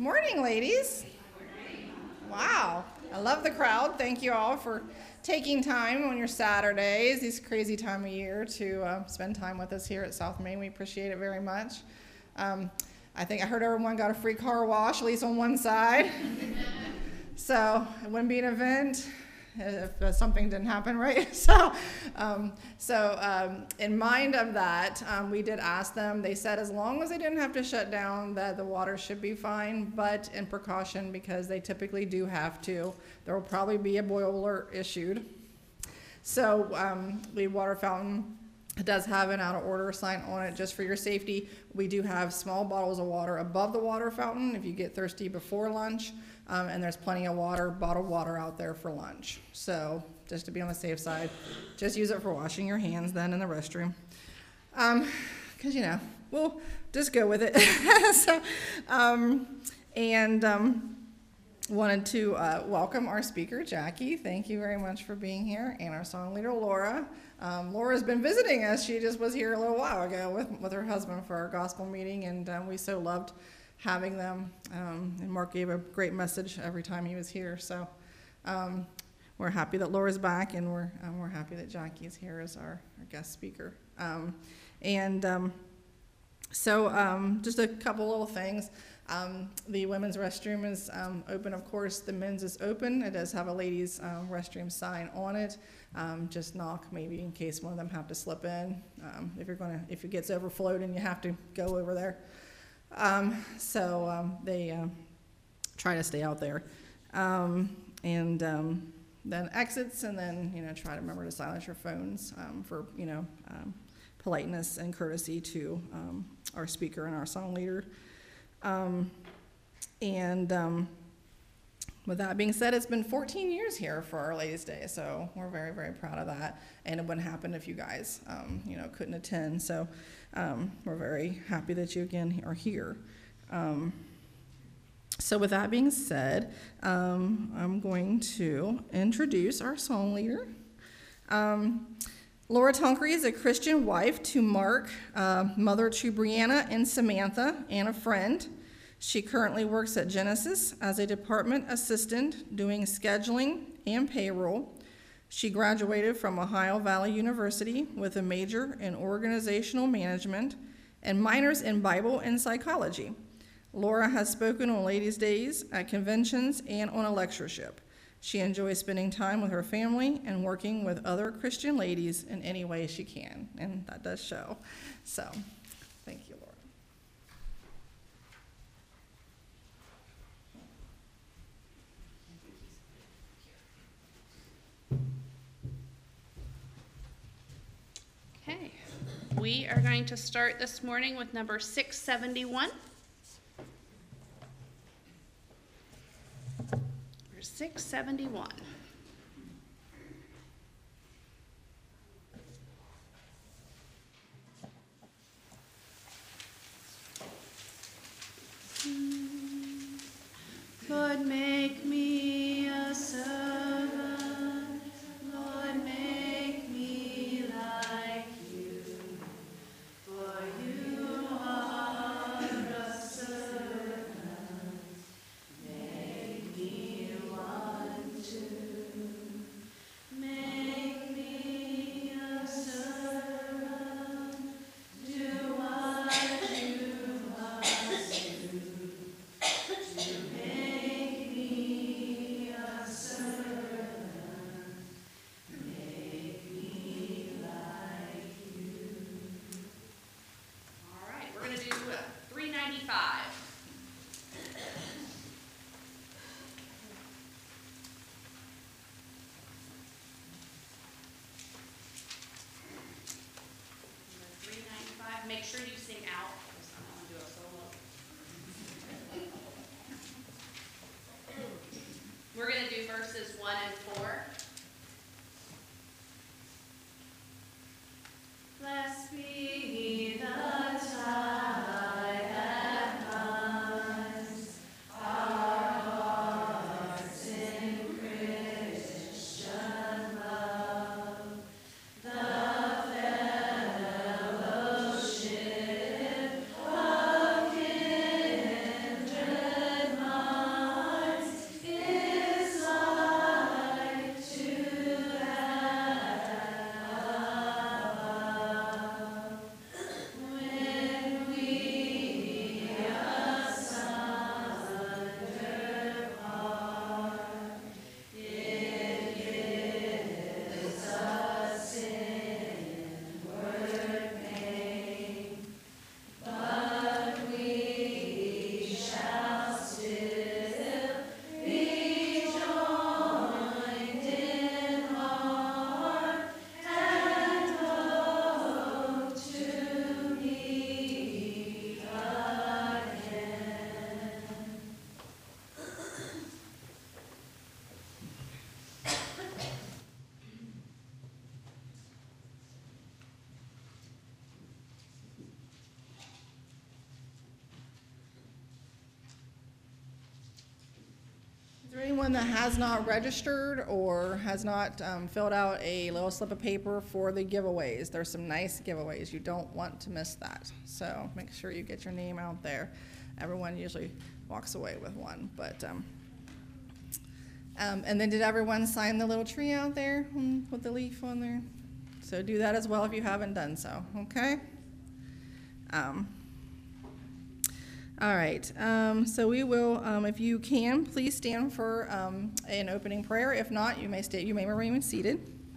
Morning, ladies. Wow, I love the crowd. Thank you all for taking time on your Saturdays, this crazy time of year, to spend time with us here at South Main. We appreciate it very much. I think I heard everyone got a free car wash, at least on one side. So it wouldn't be an event if something didn't happen, right? So in mind of that, we did ask them. They said as long as they didn't have to shut down, that the water should be fine, but in precaution, because they typically do have to. There will probably be a boil alert issued. So the water fountain, it does have an out of order sign on it just for your safety. We do have small bottles of water above the water fountain if you get thirsty before lunch. And there's plenty of water, bottled water out there for lunch. So just to be on the safe side, just use it for washing your hands then in the restroom. Because, we'll just go with it. Wanted to welcome our speaker, Jackie. Thank you very much for being here. And our song leader, Laura. Laura's been visiting us. She just was here a little while ago with her husband for our gospel meeting, and we so loved having them, and Mark gave a great message every time he was here. So we're happy that Laura's back, and we're happy that Jackie's here as our guest speaker. So just a couple little things. The women's restroom is open, of course. The men's is open. It does have a ladies' restroom sign on it. Just knock, maybe, in case one of them have to slip in. If it gets overflowed and you have to go over there. They try to stay out there. Then exits, and then, try to remember to silence your phones for, politeness and courtesy to our speaker and our song leader. With that being said, it's been 14 years here for Our Ladies' Day, so we're very, very proud of that. And it wouldn't happen if you guys, couldn't attend. So we're very happy that you, again, are here. So with that being said, I'm going to introduce our song leader. Laura Tonkery is a Christian wife to Mark, mother to Brianna and Samantha, and a friend. She currently works at Genesis as a department assistant doing scheduling and payroll. She graduated from Ohio Valley University with a major in organizational management and minors in Bible and psychology. Laura has spoken on Ladies' Days at conventions and on a lectureship. She enjoys spending time with her family and working with other Christian ladies in any way she can, and that does show. So, thank you, Laura. Okay, we are going to start this morning with number 671. Number 671. Lord, make me a servant. Lord, make me like you. For you are a servant. Make me one too. Make me a servant. Do what you must do. To make me a servant. Make me like you. All right, we're going to do 395. Number 395. Make sure you sing out, because I'm going to do a solo. We're going to do verses 1 and 4. Blessed be the tie that binds our hearts in Christian love, the fellowship of kindred Is there anyone that has not registered or has not filled out a little slip of paper for the giveaways? There's some nice giveaways. You don't want to miss that. So make sure you get your name out there. Everyone usually walks away with one. But and then did everyone sign the little tree out there with the leaf on there? So do that as well if you haven't done so, okay? All right, so we will, if you can, please stand for an opening prayer. If not, you may remain seated.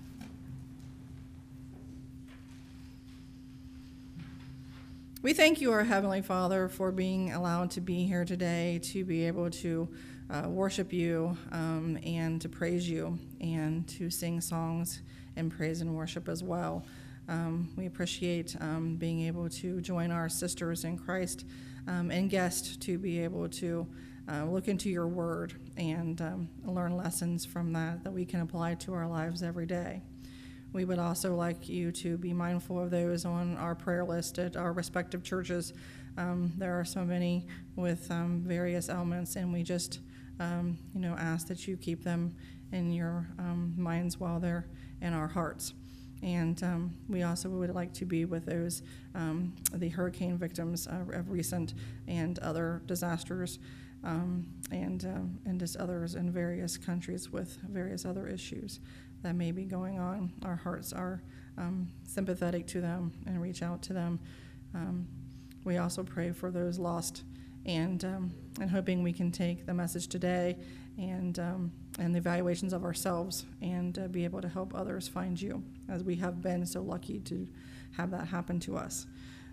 We thank you, our Heavenly Father, for being allowed to be here today, to be able to worship you and to praise you and to sing songs and praise and worship as well. We appreciate being able to join our sisters in Christ and guests to be able to look into your word and learn lessons from that we can apply to our lives every day. We would also like you to be mindful of those on our prayer list at our respective churches. There are so many with various ailments, and we just ask that you keep them in your minds while they're in our hearts. And we also would like to be with those, the hurricane victims of recent and other disasters, and just others in various countries with various other issues that may be going on. Our hearts are sympathetic to them and reach out to them. We also pray for those lost, and hoping we can take the message today and the evaluations of ourselves and be able to help others find you, as we have been so lucky to have that happen to us.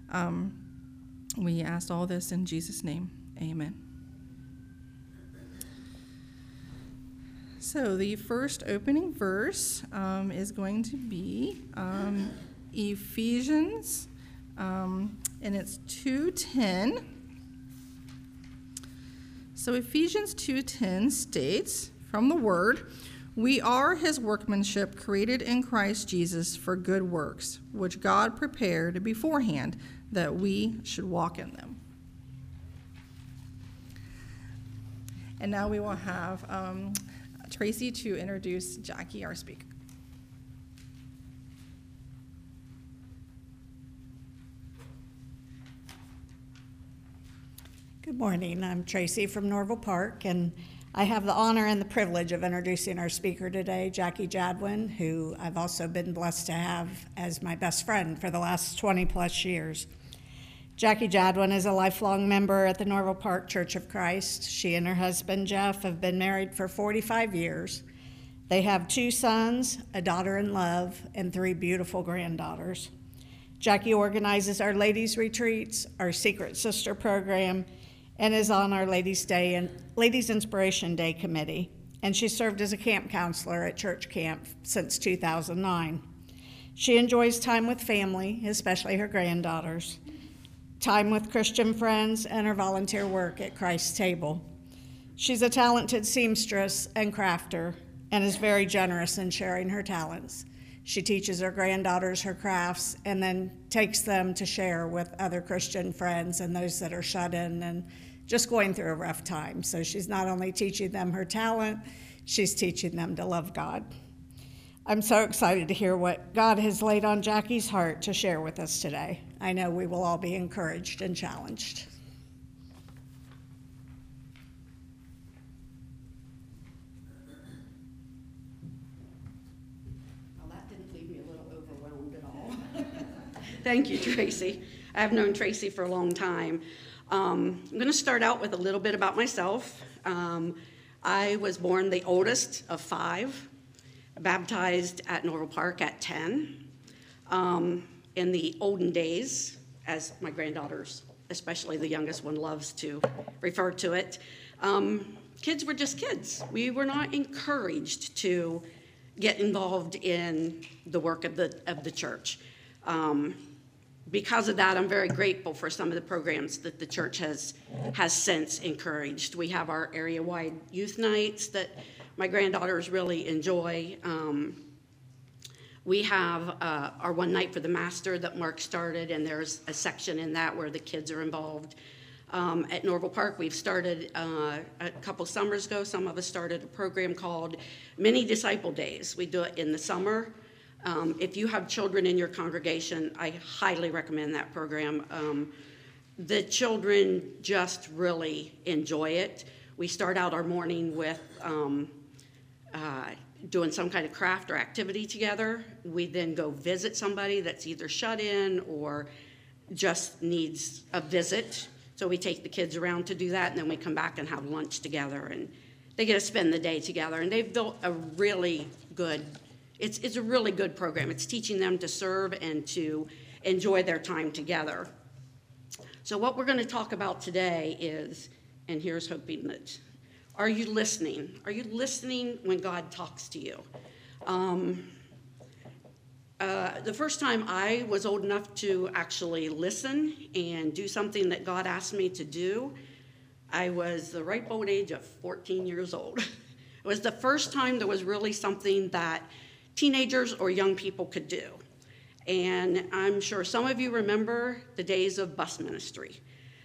We ask all this in Jesus' name. Amen. So the first opening verse is going to be Ephesians, and it's 2:10. So Ephesians 2:10 states, from the Word, "We are his workmanship, created in Christ Jesus for good works, which God prepared beforehand that we should walk in them." And now we will have Tracy to introduce Jackie, our speaker. Good morning. I'm Tracy from Norval Park, and I have the honor and the privilege of introducing our speaker today, Jackie Jadwin, who I've also been blessed to have as my best friend for the last 20 plus years. Jackie Jadwin is a lifelong member at the Norval Park Church of Christ. She and her husband, Jeff, have been married for 45 years. They have 2 sons, a daughter in love, and 3 beautiful granddaughters. Jackie organizes our ladies' retreats, our Secret Sister program, and is on our Ladies' Day and Ladies' Inspiration Day committee. And she served as a camp counselor at church camp since 2009. She enjoys time with family, especially her granddaughters, time with Christian friends, and her volunteer work at Christ's Table. She's a talented seamstress and crafter and is very generous in sharing her talents. She teaches her granddaughters her crafts and then takes them to share with other Christian friends and those that are shut in and just going through a rough time. So she's not only teaching them her talent, she's teaching them to love God. I'm so excited to hear what God has laid on Jackie's heart to share with us today. I know we will all be encouraged and challenged. Well, that didn't leave me a little overwhelmed at all. Thank you, Tracy. I've known Tracy for a long time. I'm going to start out with a little bit about myself. I was born the oldest of 5, baptized at Norval Park at 10. In the olden days, as my granddaughters, especially the youngest one, loves to refer to it, kids were just kids. We were not encouraged to get involved in the work of the church. Because of that, I'm very grateful for some of the programs that the church has since encouraged. We have our area-wide youth nights that my granddaughters really enjoy. We have our One Night for the Master that Mark started, and there's a section in that where the kids are involved. At Norval Park, we've started a couple summers ago. Some of us started a program called Mini Disciple Days. We do it in the summer. If you have children in your congregation, I highly recommend that program. The children just really enjoy it. We start out our morning with doing some kind of craft or activity together. We then go visit somebody that's either shut in or just needs a visit. So we take the kids around to do that, and then we come back and have lunch together, and they get to spend the day together. And they've built a really good, it's a really good program. It's teaching them to serve and to enjoy their time together. So what we're going to talk about today is, and here's hoping that, are you listening? Are you listening when God talks to you? The first time I was old enough to actually listen and do something that God asked me to do, I was the ripe old age of 14 years old. It was the first time there was really something that teenagers or young people could do. And I'm sure some of you remember the days of bus ministry.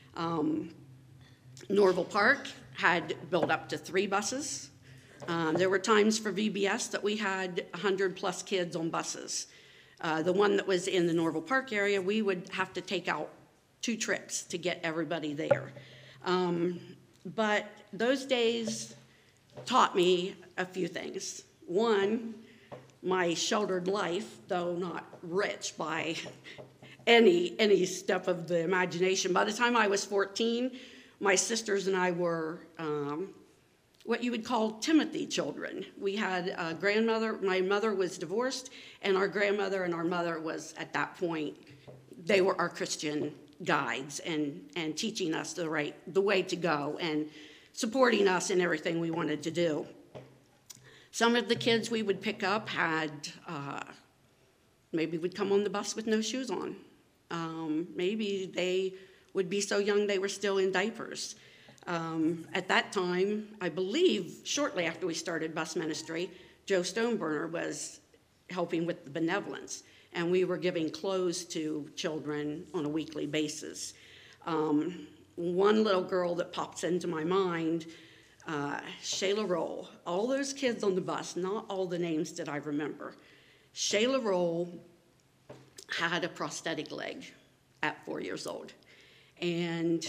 Norval Park had built up to 3 buses. There were times for VBS that we had 100 plus kids on buses. The one that was in the Norval Park area, we would have to take out 2 trips to get everybody there. But those days taught me a few things. One, my sheltered life, though not rich by any step of the imagination. By the time I was 14, my sisters and I were what you would call Timothy children. We had a grandmother. My mother was divorced, and our grandmother and our mother was, at that point, they were our Christian guides and teaching us the way to go and supporting us in everything we wanted to do. Some of the kids we would pick up had, maybe would come on the bus with no shoes on. Maybe they would be so young they were still in diapers. At that time, I believe, shortly after we started bus ministry, Joe Stoneburner was helping with the benevolence, and we were giving clothes to children on a weekly basis. One little girl that pops into my mind, Shayla Roll. All those kids on the bus, not all the names did I remember. Shayla Roll had a prosthetic leg at 4 years old. And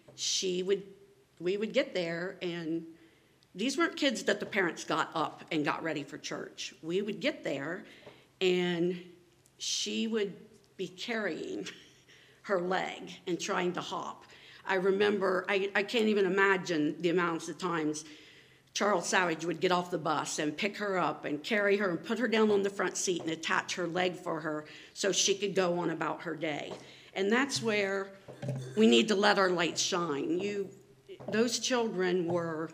we would get there, and these weren't kids that the parents got up and got ready for church. We would get there, and she would be carrying her leg and trying to hop. I remember, I can't even imagine the amounts of times Charles Savage would get off the bus and pick her up and carry her and put her down on the front seat and attach her leg for her so she could go on about her day. And that's where we need to let our light shine. Those children were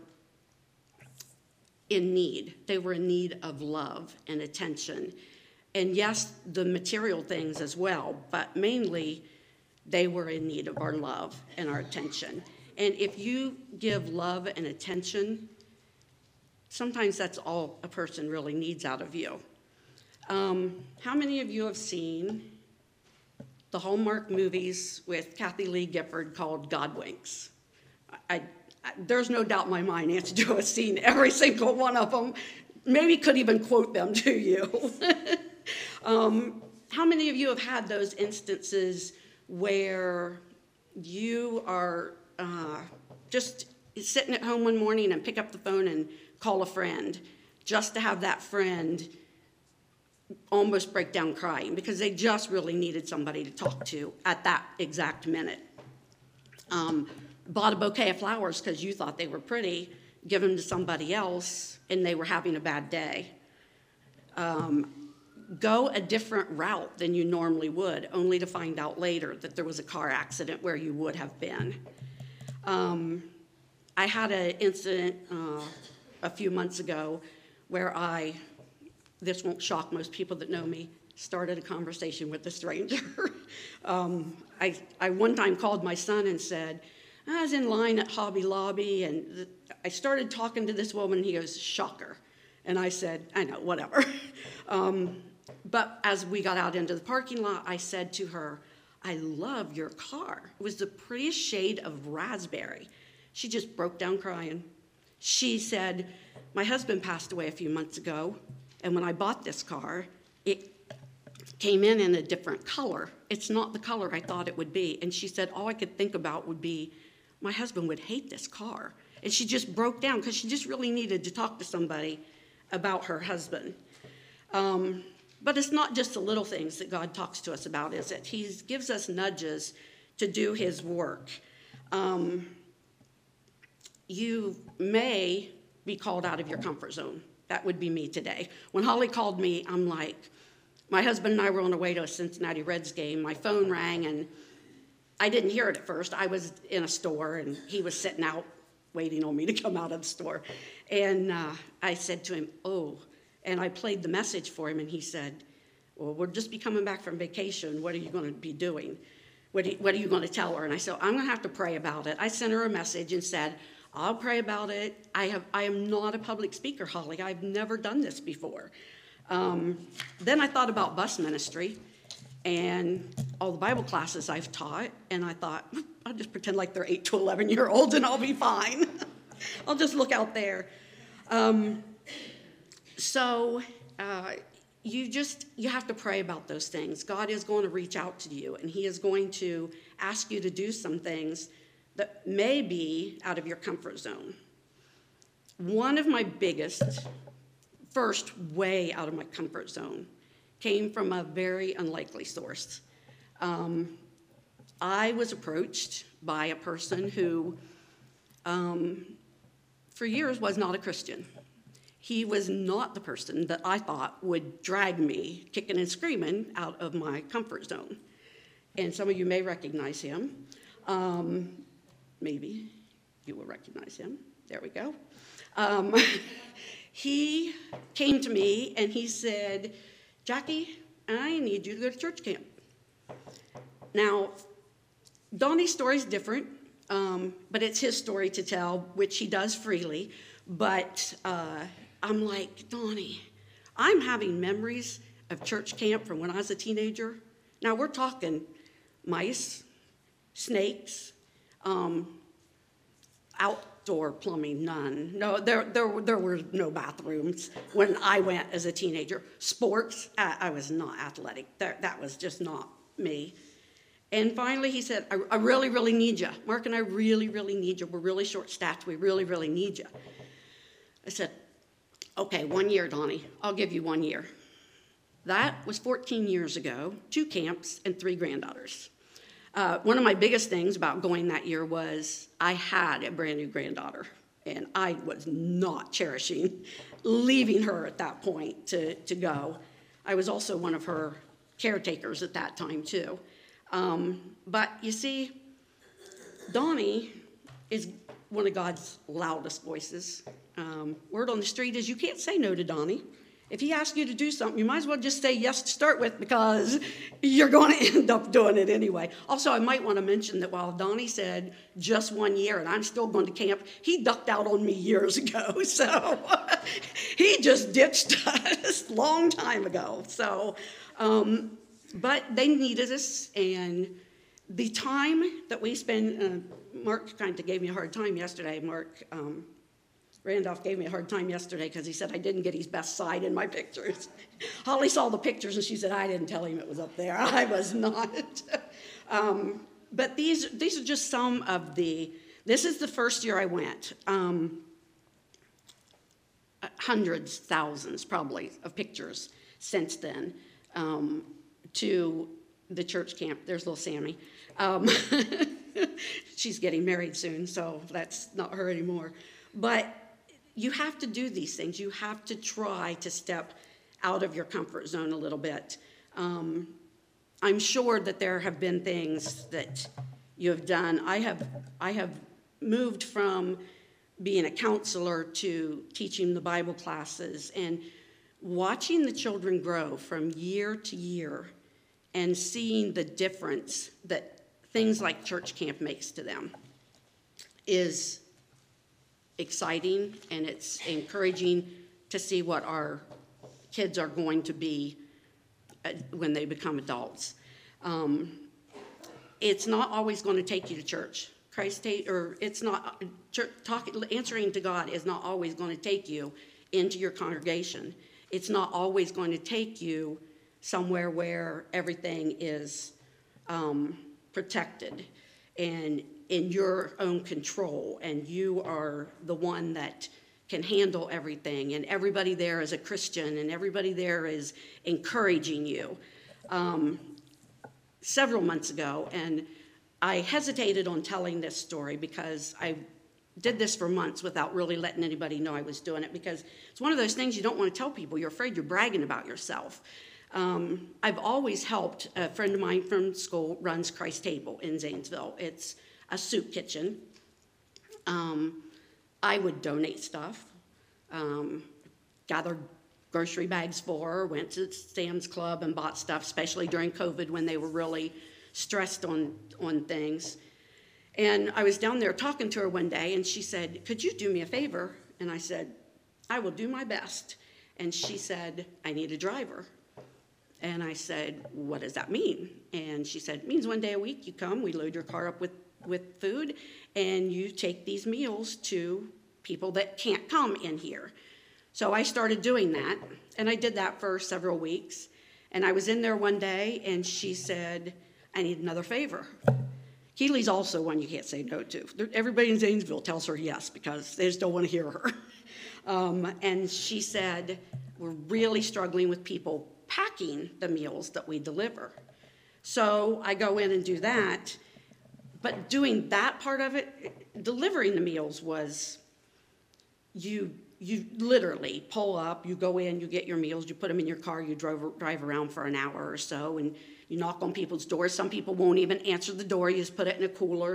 in need. They were in need of love and attention. And yes, the material things as well, but mainly they were in need of our love and our attention. And if you give love and attention, sometimes that's all a person really needs out of you. How many of you have seen the Hallmark movies with Kathy Lee Gifford called God Winks? There's no doubt in my mind Nancy Jo has seen every single one of them, maybe could even quote them to you. How many of you have had those instances where you are just sitting at home one morning and pick up the phone and call a friend just to have that friend almost break down crying because they just really needed somebody to talk to at that exact minute? Bought a bouquet of flowers because you thought they were pretty, give them to somebody else, and they were having a bad day. Go a different route than you normally would, only to find out later that there was a car accident where you would have been. I had an incident a few months ago where this won't shock most people that know me, started a conversation with a stranger. I one time called my son and said, I was in line at Hobby Lobby, and I started talking to this woman, and he goes, shocker. And I said, I know, whatever. But as we got out into the parking lot, I said to her, I love your car. It was the prettiest shade of raspberry. She just broke down crying. She said, my husband passed away a few months ago, and when I bought this car, it came in a different color. It's not the color I thought it would be. And she said, all I could think about would be, my husband would hate this car. And she just broke down because she just really needed to talk to somebody about her husband. But it's not just the little things that God talks to us about, is it? He gives us nudges to do his work. You may be called out of your comfort zone. That would be me today. When Holly called me, I'm like, my husband and I were on our way to a Cincinnati Reds game. My phone rang, and I didn't hear it at first. I was in a store, and he was sitting out waiting on me to come out of the store. And I said to him, oh, and I played the message for him, and he said, well, we'll just be coming back from vacation. What are you going to be doing? What are you going to tell her? And I said, I'm going to have to pray about it. I sent her a message and said, I'll pray about it. I am not a public speaker, Holly. I've never done this before. Then I thought about bus ministry and all the Bible classes I've taught, and I thought, I'll just pretend like they're 8 to 11-year-olds and I'll be fine. I'll just look out there. You have to pray about those things. God is going to reach out to you, and he is going to ask you to do some things that may be out of your comfort zone. One of my first way out of my comfort zone came from a very unlikely source. I was approached by a person who, for years, was not a Christian. He was not the person that I thought would drag me kicking and screaming out of my comfort zone. And some of you may recognize him. Maybe you will recognize him. There we go. He came to me and he said, Jackie, I need you to go to church camp. Now, Donnie's story is different, but it's his story to tell, which he does freely. But I'm like, Donnie, I'm having memories of church camp from when I was a teenager. Now, we're talking mice, snakes, outdoor plumbing, none. No, there were no bathrooms when I went as a teenager. Sports, I was not athletic. That was just not me. And finally he said, I really, really need you. Mark and I really, really need you. We're really short-staffed. We really, really need you. I said, okay, 1 year, Donnie. I'll give you 1 year. That was 14 years ago, 2 camps and 3 granddaughters. One of my biggest things about going that year was I had a brand new granddaughter, and I was not cherishing leaving her at that point to go. I was also one of her caretakers at that time, too. But you see, Donnie is one of God's loudest voices. Word on the street is you can't say no to Donnie. If he asks you to do something, you might as well just say yes to start with, because you're going to end up doing it anyway. Also, I might want to mention that while Donnie said just 1 year and I'm still going to camp, he ducked out on me years ago. So he just ditched us a long time ago. So, but they needed us, and the time that we spend, Mark kind of gave me a hard time yesterday. Mark Randolph gave me a hard time yesterday because he said I didn't get his best side in my pictures. Holly saw the pictures and she said, I didn't tell him it was up there. I was not. But these are just some of this is the first year I went. Hundreds, thousands probably of pictures since then to the church camp. There's little Sammy. She's getting married soon, so that's not her anymore. But you have to do these things. You have to try to step out of your comfort zone a little bit. I'm sure that there have been things that you have done. I have moved from being a counselor to teaching the Bible classes and watching the children grow from year to year and seeing the difference that things like church camp makes to them is exciting, and it's encouraging to see what our kids are going to be when they become adults. it's not always going to take you to church. It's not, answering to God is not always going to take you into your congregation. It's not always going to take you somewhere where everything is protected and in your own control, and you are the one that can handle everything, and everybody there is a Christian, and everybody there is encouraging you. Several months ago, and I hesitated on telling this story because I did this for months without really letting anybody know I was doing it, because it's one of those things you don't want to tell people. You're afraid you're bragging about yourself. I've always helped. A friend of mine from school runs Christ Table in Zanesville. It's a soup kitchen. I would donate stuff, gathered grocery bags for her, went to Sam's Club and bought stuff, especially during COVID when they were really stressed on things. And I was down there talking to her one day, and she said, "Could you do me a favor?" And I said, "I will do my best." And she said, "I need a driver." And I said, "What does that mean?" And she said, "It means one day a week you come, we load your car up with food, and you take these meals to people that can't come in here." So I started doing that, and I did that for several weeks. And I was in there one day, and she said, "I need another favor." Keeley's also one you can't say no to. Everybody in Zanesville tells her yes because they just don't want to hear her. And she said, "We're really struggling with people packing the meals that we deliver." So I go in and do that. But doing that part of it, delivering the meals was, you literally pull up, you go in, you get your meals, you put them in your car, you drive around for an hour or so, and you knock on people's doors. Some people won't even answer the door. You just put it in a cooler.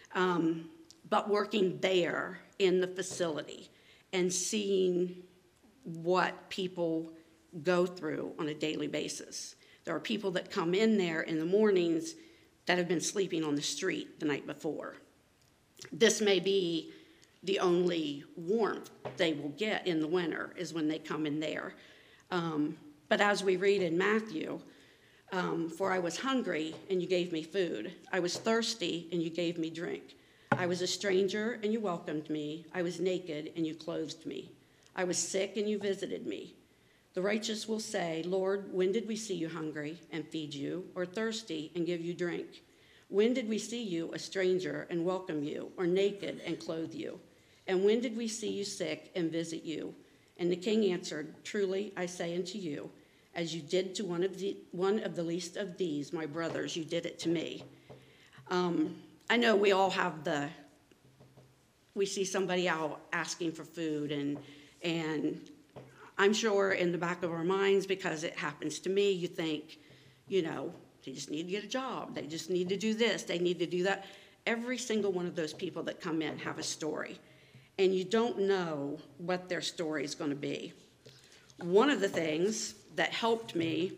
But working there in the facility and seeing what people go through on a daily basis. There are people that come in there in the mornings that have been sleeping on the street the night before. This may be the only warmth they will get in the winter is when they come in there. But as we read in Matthew, "For I was hungry, and you gave me food. I was thirsty, and you gave me drink. I was a stranger, and you welcomed me. I was naked, and you clothed me. I was sick, and you visited me." The righteous will say, "Lord, when did we see you hungry and feed you, or thirsty and give you drink? When did we see you a stranger and welcome you, or naked and clothe you? And when did we see you sick and visit you?" And the king answered, "Truly I say unto you, as you did to one of the least of these, my brothers, you did it to me." I know we all have we see somebody out asking for food, and I'm sure in the back of our minds, because it happens to me, you think, they just need to get a job. They just need to do this. They need to do that. Every single one of those people that come in have a story, and you don't know what their story is going to be. One of the things that helped me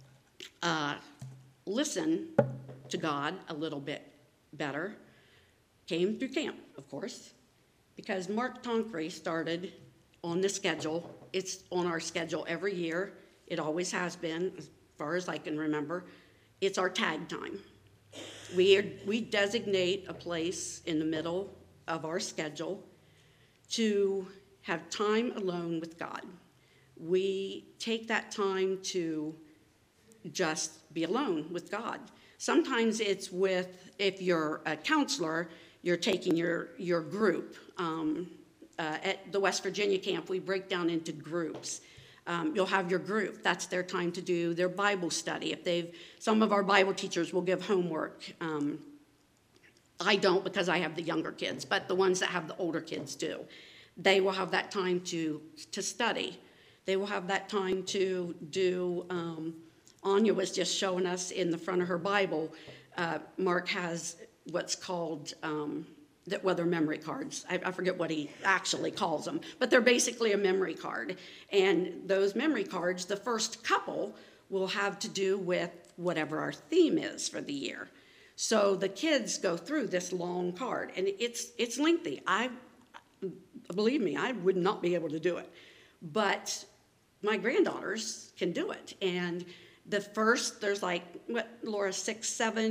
listen to God a little bit better came through camp, of course, because Mark Tonkery started on the schedule. It's on our schedule every year. It always has been, as far as I can remember. It's our tag time. We designate a place in the middle of our schedule to have time alone with God. We take that time to just be alone with God. Sometimes it's if you're a counselor, you're taking your group. At the West Virginia camp, we break down into groups. You'll have your group. That's their time to do their Bible study. Some of our Bible teachers will give homework. I don't, because I have the younger kids, but the ones that have the older kids do. They will have that time to study. They will have that time to do, Anya was just showing us in the front of her Bible, Mark has what's called, they're memory cards. I forget what he actually calls them, but they're basically a memory card. And those memory cards, the first couple will have to do with whatever our theme is for the year. So the kids go through this long card, and it's lengthy. Believe me, I would not be able to do it. But my granddaughters can do it. And there's like, Laura, 6, 7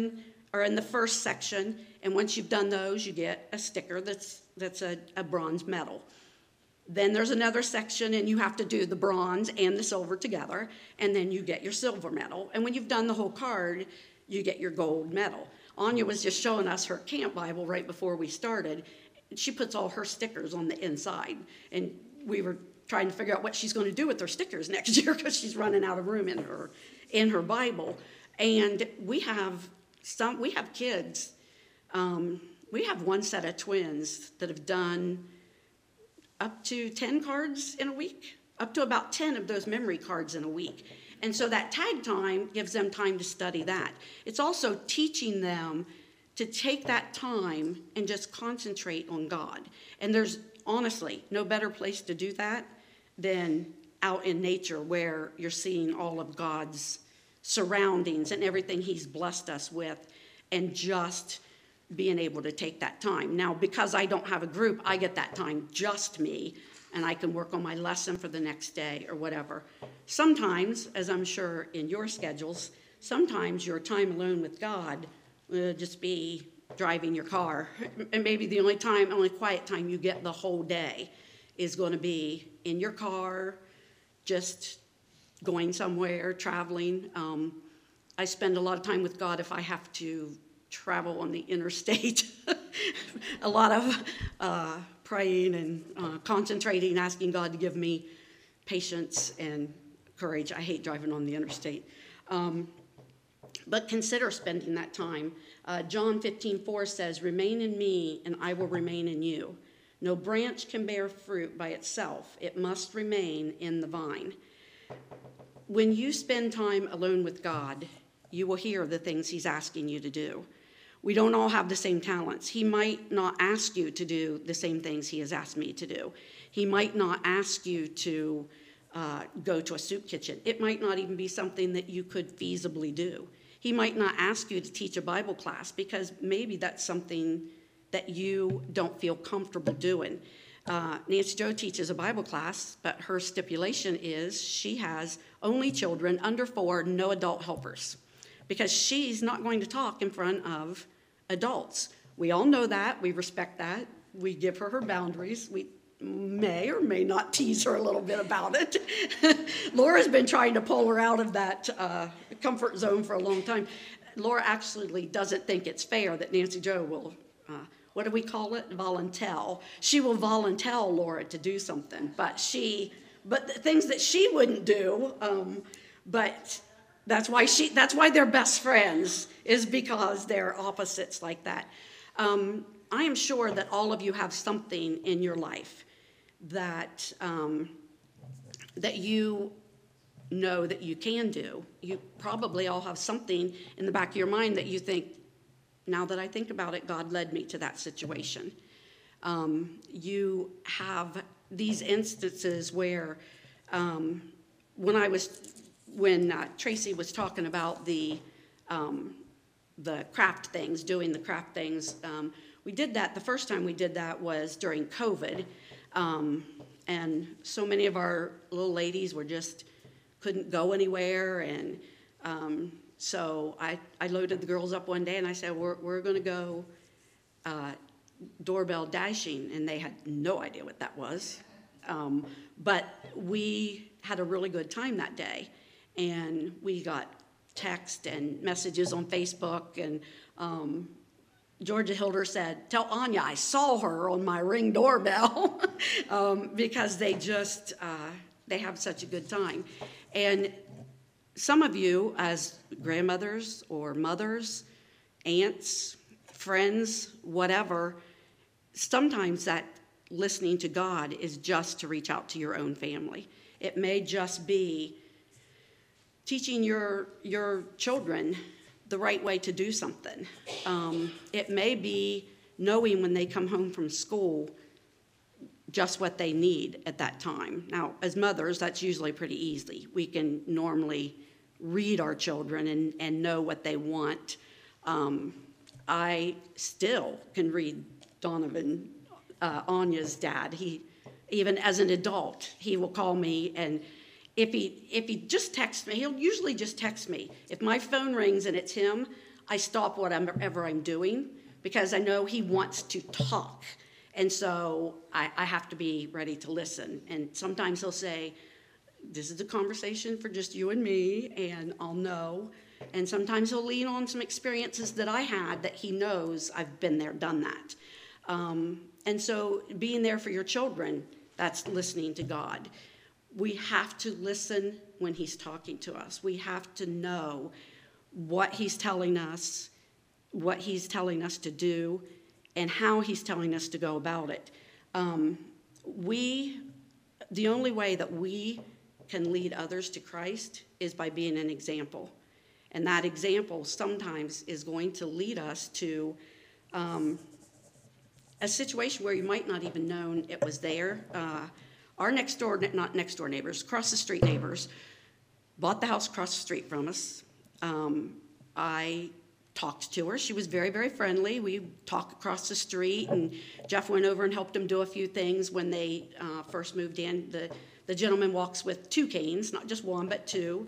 are in the first section, and once you've done those, you get a sticker that's a bronze medal. Then there's another section, and you have to do the bronze and the silver together, and then you get your silver medal. And when you've done the whole card, you get your gold medal. Anya was just showing us her camp Bible right before we started. She puts all her stickers on the inside, and we were trying to figure out what she's going to do with her stickers next year because she's running out of room in her Bible. And we have kids. We have one set of twins that have done up to 10 cards in a week, up to about 10 of those memory cards in a week. And so that tag time gives them time to study that. It's also teaching them to take that time and just concentrate on God. And there's honestly no better place to do that than out in nature where you're seeing all of God's surroundings and everything he's blessed us with, and just being able to take that time. Now, because I don't have a group, I get that time, just me, and I can work on my lesson for the next day or whatever. Sometimes, as I'm sure in your schedules, sometimes your time alone with God will just be driving your car. And maybe the only quiet time you get the whole day is going to be in your car, just going somewhere, traveling. I spend a lot of time with God if I have to travel on the interstate. A lot of praying and concentrating, asking God to give me patience and courage. I hate driving on the interstate. But consider spending that time. John 15:4 says, "Remain in me, and I will remain in you. No branch can bear fruit by itself. It must remain in the vine." When you spend time alone with God, you will hear the things he's asking you to do. We don't all have the same talents. He might not ask you to do the same things he has asked me to do. He might not ask you to go to a soup kitchen. It might not even be something that you could feasibly do. He might not ask you to teach a Bible class because maybe that's something that you don't feel comfortable doing. Nancy Jo teaches a Bible class, but her stipulation is she has only children under 4, no adult helpers, because she's not going to talk in front of adults. We all know that. We respect that. We give her her boundaries. We may or may not tease her a little bit about it. Laura's been trying to pull her out of that comfort zone for a long time. Laura actually doesn't think it's fair that Nancy Jo will, what do we call it? Volunteer. She will volunteer Laura to do something, but the things that she wouldn't do, but that's why they're best friends, is because they're opposites like that. I am sure that all of you have something in your life that you know that you can do. You probably all have something in the back of your mind that you think, now that I think about it, God led me to that situation. You have these instances where when Tracy was talking about the craft things, doing the craft things, we did that. The first time we did that was during COVID, and so many of our little ladies couldn't go anywhere, and so I loaded the girls up one day and I said, we're going to go doorbell dashing, and they had no idea what that was, but we had a really good time that day, and we got text and messages on Facebook, and Georgia Hilder said, "Tell Anya I saw her on my Ring doorbell," because they have such a good time. And some of you, as grandmothers or mothers, aunts, friends, whatever, sometimes that listening to God is just to reach out to your own family. It may just be teaching your children the right way to do something. It may be knowing when they come home from school just what they need at that time. Now, as mothers, that's usually pretty easy. We can normally read our children and know what they want. I still can read Donovan, Anya's dad. Even as an adult, he will call me, and if he just texts me, he'll usually just text me. If my phone rings and it's him, I stop whatever I'm doing because I know he wants to talk. And so I have to be ready to listen. And sometimes he'll say, this is a conversation for just you and me, and I'll know. And sometimes he'll lean on some experiences that I had that he knows I've been there, done that. And so being there for your children, that's listening to God. We have to listen when he's talking to us. We have to know what he's telling us to do, and how he's telling us to go about it. The only way that we can lead others to Christ is by being an example. And that example sometimes is going to lead us to a situation where you might not even known it was there. Our not next door neighbors, across the street neighbors, bought the house across the street from us. I talked to her. She was very, very friendly. We talked across the street, and Jeff went over and helped them do a few things when they first moved in. The gentleman walks with 2 canes, not just 1, but 2.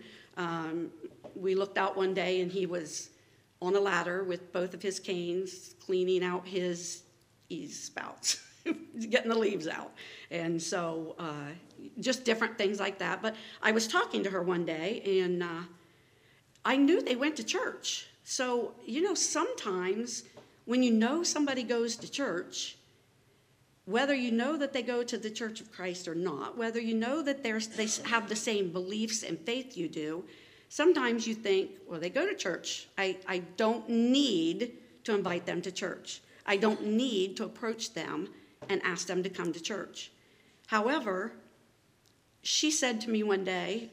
We looked out one day, and he was on a ladder with both of his canes, cleaning out his eaves spouts, getting the leaves out. And so just different things like that. But I was talking to her one day, and I knew they went to church. So, sometimes when you know somebody goes to church, whether you know that they go to the Church of Christ or not, whether you know that they have the same beliefs and faith you do, sometimes you think, well, they go to church. I don't need to invite them to church. I don't need to approach them and ask them to come to church. However, she said to me one day,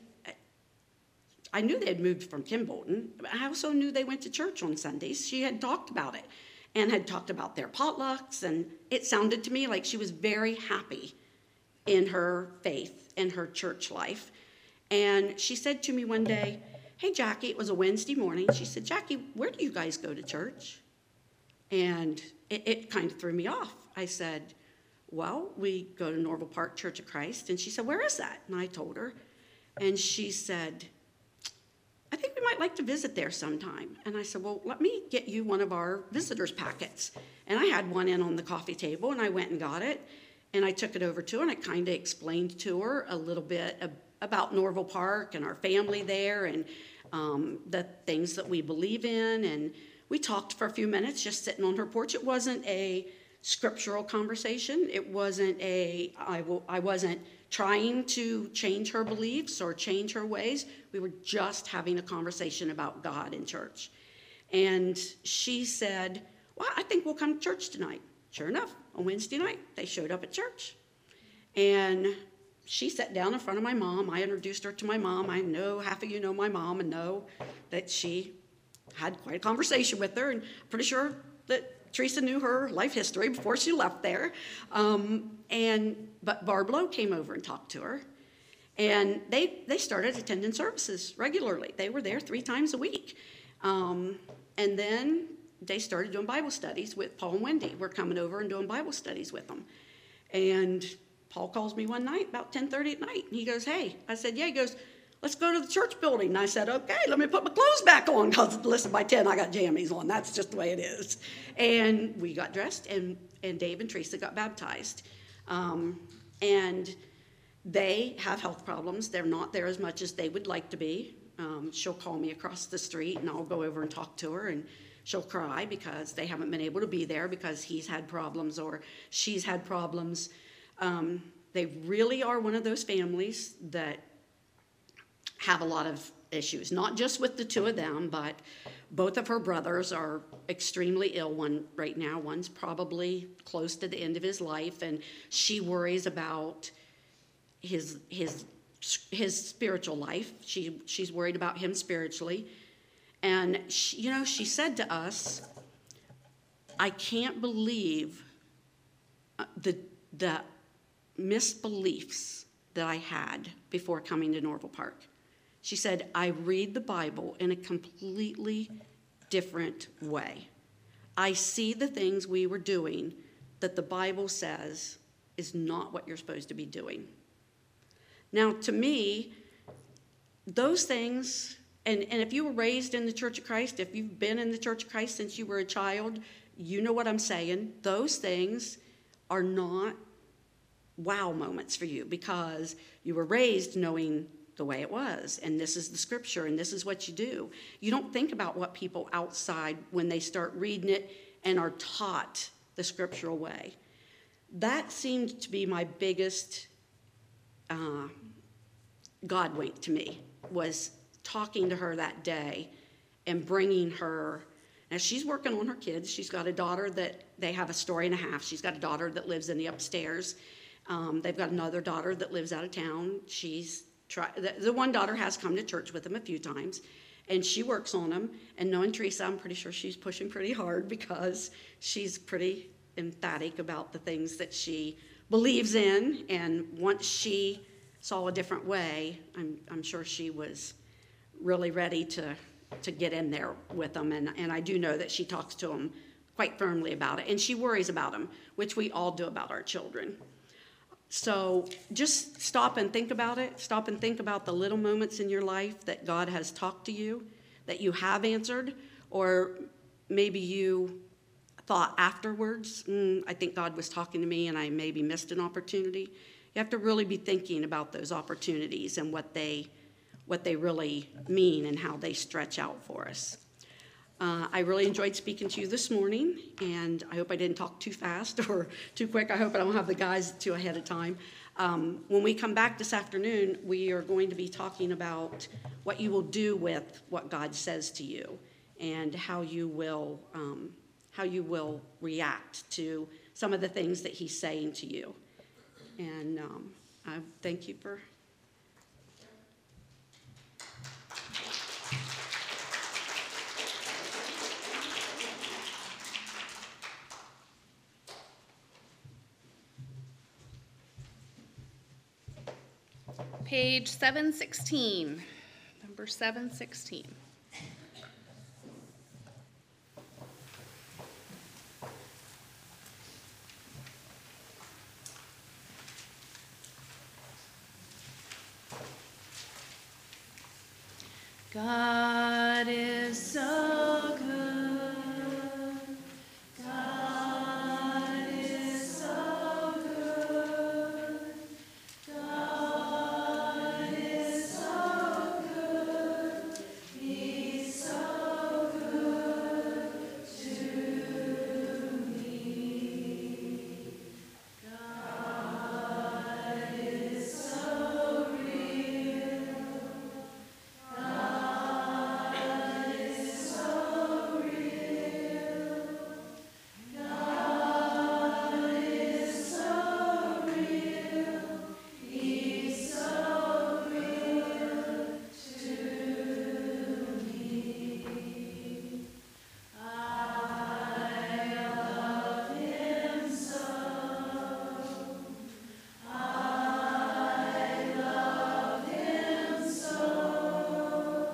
I knew they had moved from Kim Bolton, but I also knew they went to church on Sundays. She had talked about it and had talked about their potlucks, and it sounded to me like she was very happy in her faith and her church life. And she said to me one day, hey, Jackie, it was a Wednesday morning. She said, Jackie, where do you guys go to church? And it kind of threw me off. I said, well, we go to Norval Park Church of Christ. And she said, where is that? And I told her. And she said, I think we might like to visit there sometime. And I said, well, let me get you one of our visitors packets. And I had one in on the coffee table, and I went and got it. And I took it over to her, and I kind of explained to her a little bit about Norval Park and our family there, and the things that we believe in. And we talked for a few minutes just sitting on her porch. It wasn't a scriptural conversation. It wasn't I wasn't trying to change her beliefs or change her ways. We were just having a conversation about God in church. And she said, well, I think we'll come to church tonight. Sure enough, on Wednesday night, they showed up at church. And she sat down in front of my mom. I introduced her to my mom. I know half of you know my mom and know that she had quite a conversation with her, and I'm pretty sure that Teresa knew her life history before she left there. But Barb Lowe came over and talked to her, and they started attending services regularly. They were there 3 times a week. And then they started doing Bible studies with Paul and Wendy. We're coming over and doing Bible studies with them. And Paul calls me one night about 10:30 at night, and he goes, hey. I said, yeah. He goes, let's go to the church building. And I said, okay, let me put my clothes back on, because listen, by 10 I got jammies on. That's just the way it is. And we got dressed, and Dave and Teresa got baptized. And they have health problems. They're not there as much as they would like to be. She'll call me across the street, and I'll go over and talk to her, and she'll cry because they haven't been able to be there because he's had problems or she's had problems. They really are one of those families that have a lot of issues, not just with the 2 of them, but both of her brothers are extremely ill. One right now, one's probably close to the end of his life, and she worries about his spiritual life. She's worried about him spiritually. And she said to us, I can't believe the misbeliefs that I had before coming to Norval Park. She said, I read the Bible in a completely different way. I see the things we were doing that the Bible says is not what you're supposed to be doing. Now, to me, those things, And if you were raised in the Church of Christ, if you've been in the Church of Christ since you were a child, you know what I'm saying. Those things are not wow moments for you because you were raised knowing the way it was, and this is the scripture, and this is what you do. You don't think about what people outside, when they start reading it and are taught the scriptural way. That seemed to be my biggest God wink to me, was talking to her that day and bringing her. Now, she's working on her kids. She's got a daughter that they have a story and a half. She's got a daughter that lives in the upstairs. They've got another daughter that lives out of town. The one daughter has come to church with them a few times, and she works on them. And knowing Teresa, I'm pretty sure she's pushing pretty hard because she's pretty emphatic about the things that she believes in. And once she saw a different way, I'm sure she was really ready to get in there with them. And I do know that she talks to them quite firmly about it. And she worries about them, which we all do about our children. So just stop and think about it. Stop and think about the little moments in your life that God has talked to you, that you have answered, or maybe you thought afterwards, I think God was talking to me and I maybe missed an opportunity. You have to really be thinking about those opportunities and what they really mean and how they stretch out for us. I really enjoyed speaking to you this morning, and I hope I didn't talk too fast or too quick. I hope I don't have the guys too ahead of time. When we come back this afternoon, we are going to be talking about what you will do with what God says to you and how you will react to some of the things that he's saying to you. And I thank you for... Page 716, number 716. God is so good. God is so good. God is so good. He's so good to me. God is so real. God is so real. God is so real. He's so real to me. I love him so. I love him so.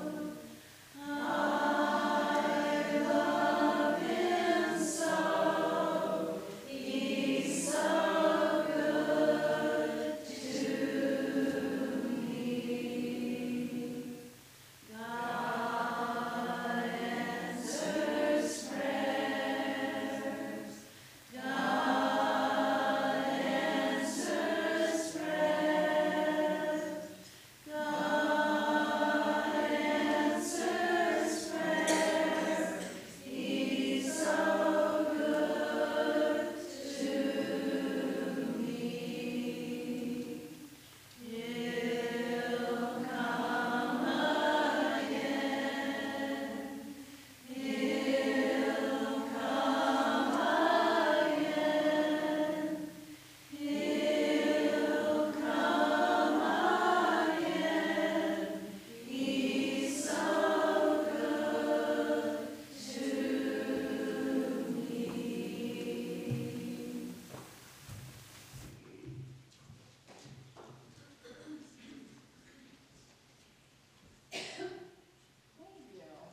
I love him so. He's so good to me. God answers prayers. God answers prayers. God answers prayers. He's so good to me. He'll come again. He'll come again. He'll come again. He's so good to me.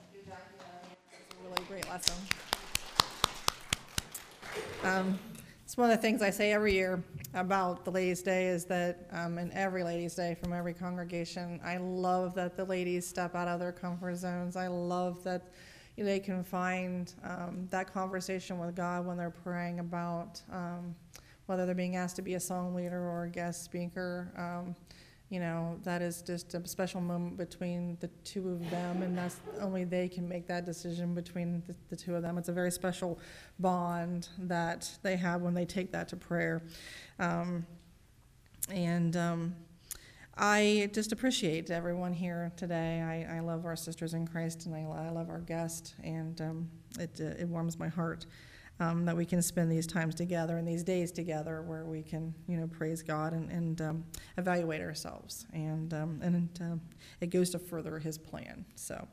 Really great lesson. It's one of the things I say every year about the Ladies' Day is that, and every Ladies' Day from every congregation, I love that the ladies step out of their comfort zones. I love that they can find that conversation with God when they're praying about whether they're being asked to be a song leader or a guest speaker. That is just a special moment between the two of them, and that's only they can make that decision between the two of them. It's a very special bond that they have when they take that to prayer. I just appreciate everyone here today. I love our sisters in Christ, and I love our guest, and it warms my heart that we can spend these times together and these days together where we can, praise God and evaluate ourselves, and it goes to further His plan. So.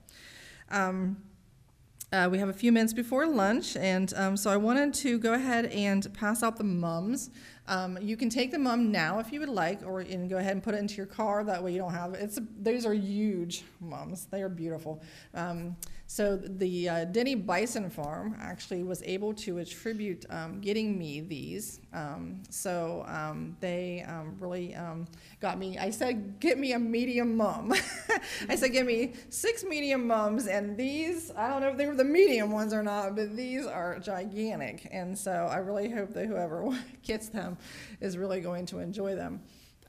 We have a few minutes before lunch, and so I wanted to go ahead and pass out the mums. You can take the mum now if you would like, or go ahead and put it into your car. That way you don't have it. Those are huge mums. They are beautiful. So the Denny Bison Farm actually was able to attribute getting me these. They really got me. I said, get me a medium mum. I said, give me 6 medium mums, and these, I don't know if they were the medium ones or not, but these are gigantic. And so I really hope that whoever gets them is really going to enjoy them.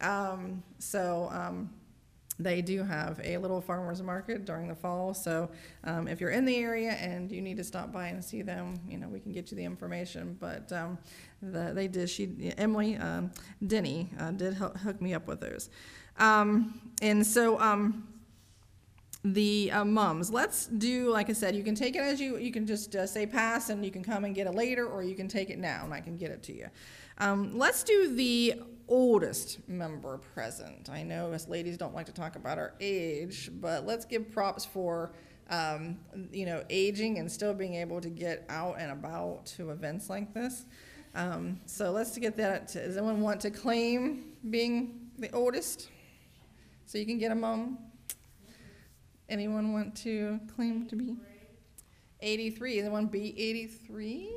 They do have a little farmer's market during the fall, so if you're in the area and you need to stop by and see them, we can get you the information. But Emily Denny did hook me up with those. The mums, let's do, like I said, you can take it as you can just say pass, and you can come and get it later, or you can take it now and I can get it to you. Let's do the oldest member present. I know us ladies don't like to talk about our age, but let's give props for aging and still being able to get out and about to events like this. So let's get that. Does anyone want to claim being the oldest? So you can get a mum. Anyone want to claim to be 83? Anyone be 83?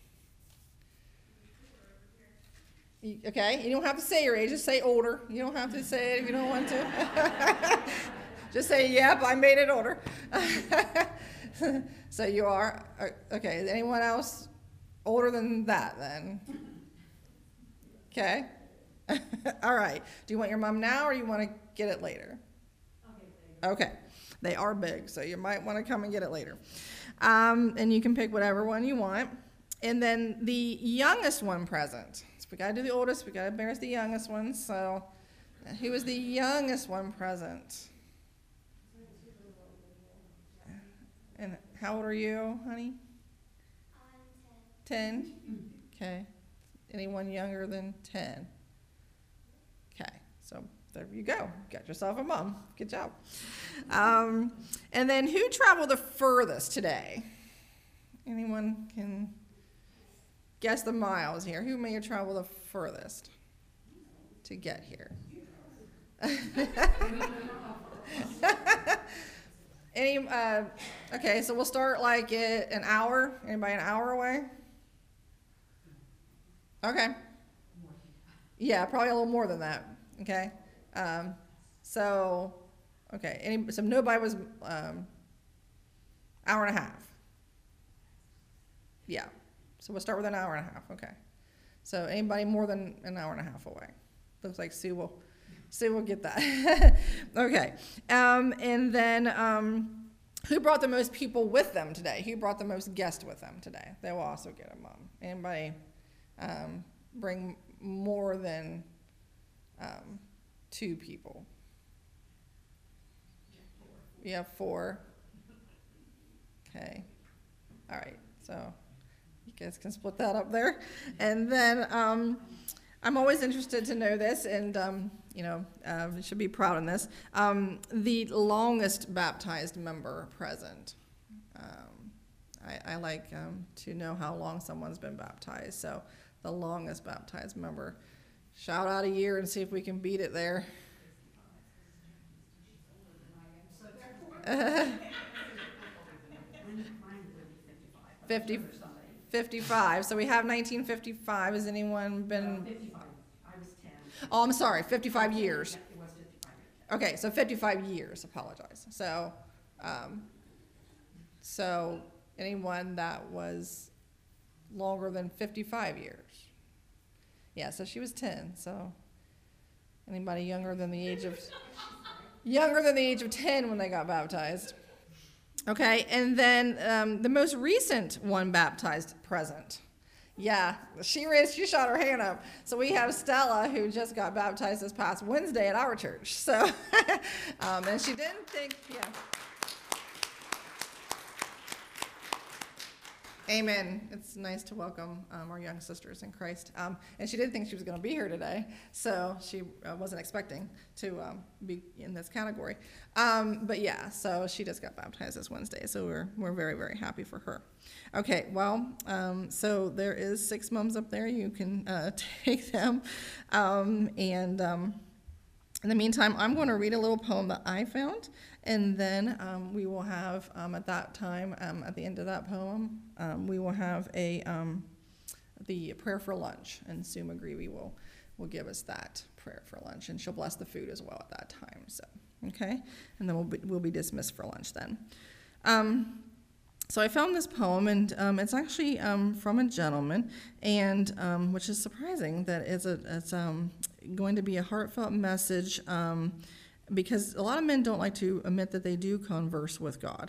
Okay, you don't have to say your age, just say older. You don't have to say it if you don't want to. Just say, yep, I made it older. So you are, okay, is anyone else older than that then? Okay. All right, do you want your mom now or you want to get it later? Okay, they are big, so you might want to come and get it later. And you can pick whatever one you want. And then the youngest one present. So we got to do the oldest, we got to embarrass the youngest one. So who is the youngest one present? And how old are you, honey? I'm 10. 10? Okay. Anyone younger than 10? Okay, so there you go. Got yourself a mom. Good job. And then who traveled the furthest today? Anyone can guess the miles here. Who may have traveled the furthest to get here? Okay, so we'll start like at an hour. Anybody an hour away? Okay. Yeah, probably a little more than that. Okay. So nobody was hour and a half. Yeah. So we'll start with an hour and a half. Okay. So anybody more than an hour and a half away? Looks like Sue will get that. Okay. And then who brought the most people with them today? Who brought the most guests with them today? They will also get a mom. Anybody bring more than 2 people? You have 4. Okay. All right. So you guys can split that up there. And then I'm always interested to know this, and you should be proud in this. The longest baptized member present. I like to know how long someone's been baptized. So the longest baptized member. Shout out a year and see if we can beat it there. 55. 55. So we have 1955. Has anyone been? 55. I was 10. Oh, I'm sorry, 55 years. It was 55. Okay, so 55 years, apologize. So anyone that was longer than 55 years? Yeah, so she was 10, so anybody younger than the age of 10 when they got baptized? Okay, and then the most recent one baptized present. Yeah, she shot her hand up. So we have Stella, who just got baptized this past Wednesday at our church. So, and she didn't think, yeah. Amen. It's nice to welcome our young sisters in Christ. And she didn't think she was going to be here today, so she wasn't expecting to be in this category. But yeah, so she just got baptized this Wednesday, so we're very, very happy for her. Okay, well, so there is 6 mums up there. You can take them. In the meantime, I'm going to read a little poem that I found, and then we will have, at that time, at the end of that poem, we will have the prayer for lunch, and Sue McGreevy will give us that prayer for lunch, and she'll bless the food as well at that time. So, okay, and then we'll be dismissed for lunch then. So I found this poem, and it's actually from a gentleman, and which is surprising that it's going to be a heartfelt message, because a lot of men don't like to admit that they do converse with God.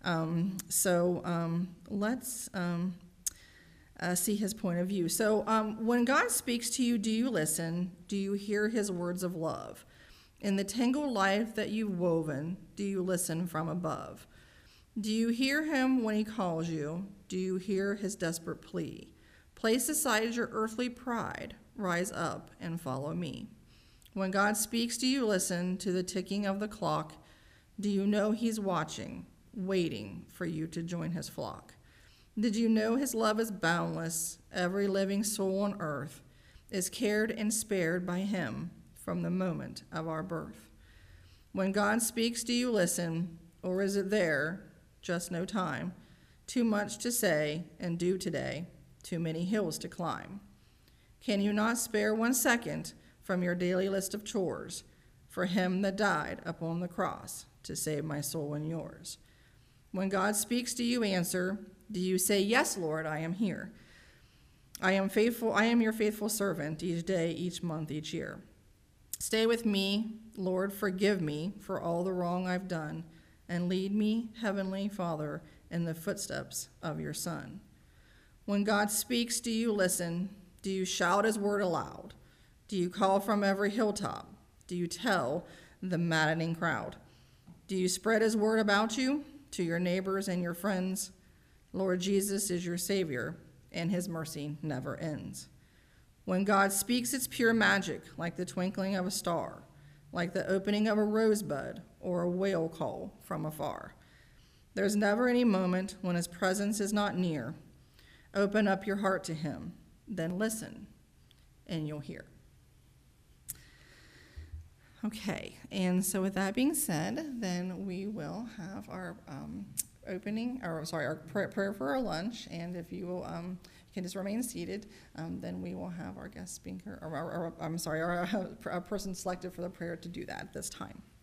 Let's see his point of view. So when God speaks to you, do you listen? Do you hear his words of love? In the tangled life that you've woven, do you listen from above? Do you hear him when he calls you? Do you hear his desperate plea? Place aside your earthly pride, rise up and follow me. When God speaks, do you listen to the ticking of the clock? Do you know he's watching, waiting for you to join his flock? Did you know his love is boundless? Every living soul on earth is cared and spared by him from the moment of our birth. When God speaks, do you listen, or is it there, just no time, too much to say and do today, too many hills to climb? Can you not spare 1 second from your daily list of chores for him that died upon the cross to save my soul and yours? When God speaks, do you answer? Do you say, yes, Lord, I am here. I am faithful. I am your faithful servant each day, each month, each year. Stay with me, Lord, forgive me for all the wrong I've done, and lead me, Heavenly Father, in the footsteps of your Son. When God speaks, do you listen? Do you shout his word aloud? Do you call from every hilltop? Do you tell the maddening crowd? Do you spread his word about you to your neighbors and your friends? Lord Jesus is your Savior, and his mercy never ends. When God speaks, it's pure magic, like the twinkling of a star, like the opening of a rosebud or a whale call from afar. There's never any moment when his presence is not near. Open up your heart to him, then listen, and you'll hear. Okay, and so with that being said, then we will have our our prayer for our lunch, and if you will, you can just remain seated, then we will have our guest speaker, our person selected for the prayer to do that at this time.